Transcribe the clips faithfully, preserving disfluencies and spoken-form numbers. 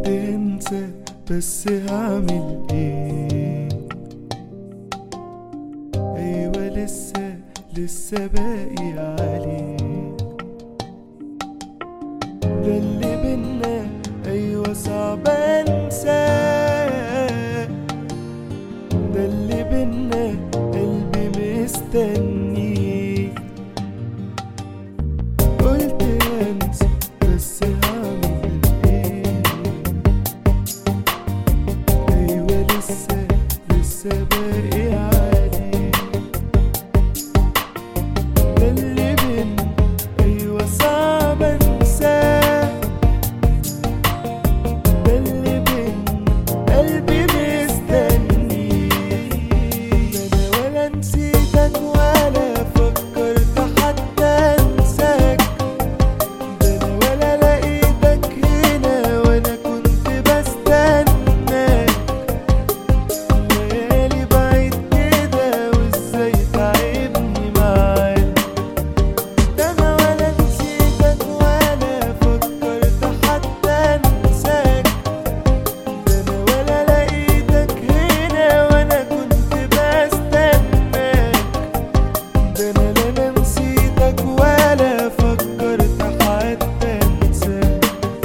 قلت انسى بس هعمل ايه؟ ايوه لسه لسه باقي عليك. ده اللي بينا ايوه صعب انساه، ده اللي بينا قلبي مستنيك. قلت انسى بس هعمل ايه؟ ايوه لسه لسه باقي عليك. ده اللي بينا ايوه صعب انساه، ده اللي بينا قلبي مستنيك. ده انا ولا نسيتك ولا فكرت حتى انساك، ده انا ولا لقيتك هنا وانا كنت بستناك. ليالي بعيد كده وازاي تعبني معاك. ده انا ولا نسيتك ولا فكرت حتى انساك، ده انا ولا لقيتك هنا وانا كنت بستناك. ده انا لا نسيتك ولا فكرت حتى انساك.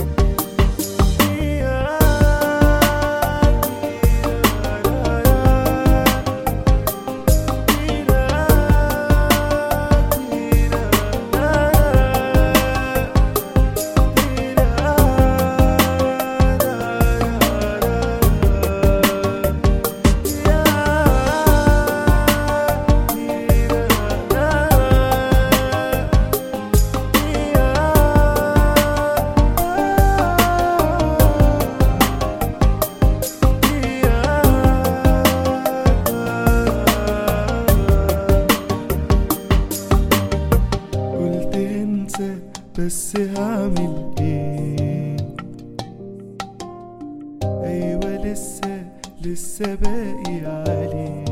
قلت انسى بس هعمل ايه؟ ايوه لسه لسه باقي عليك.